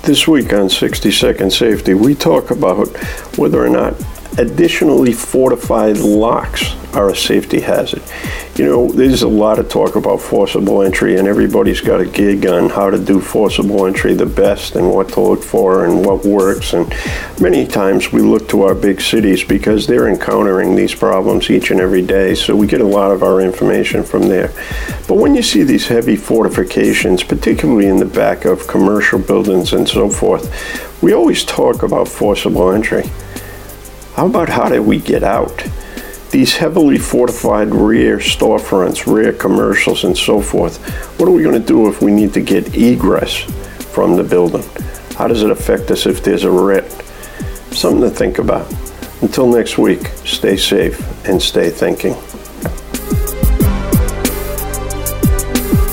This week on 60 Second Safety, we talk about whether or not additionally fortified locks are a safety hazard. You know, there's a lot of talk about forcible entry, and everybody's got a gig on how to do forcible entry the best and what to look for and what works. And many times we look to our big cities because they're encountering these problems each and every day, so we get a lot of our information from there. But when you see these heavy fortifications, particularly in the back of commercial buildings and so forth, we always talk about forcible entry. How about how do we get out? These heavily fortified rear storefronts, rear commercials, and so forth, what are we going to do if we need to get egress from the building? How does it affect us if there's a writ? Something to think about. Until next week, stay safe and stay thinking.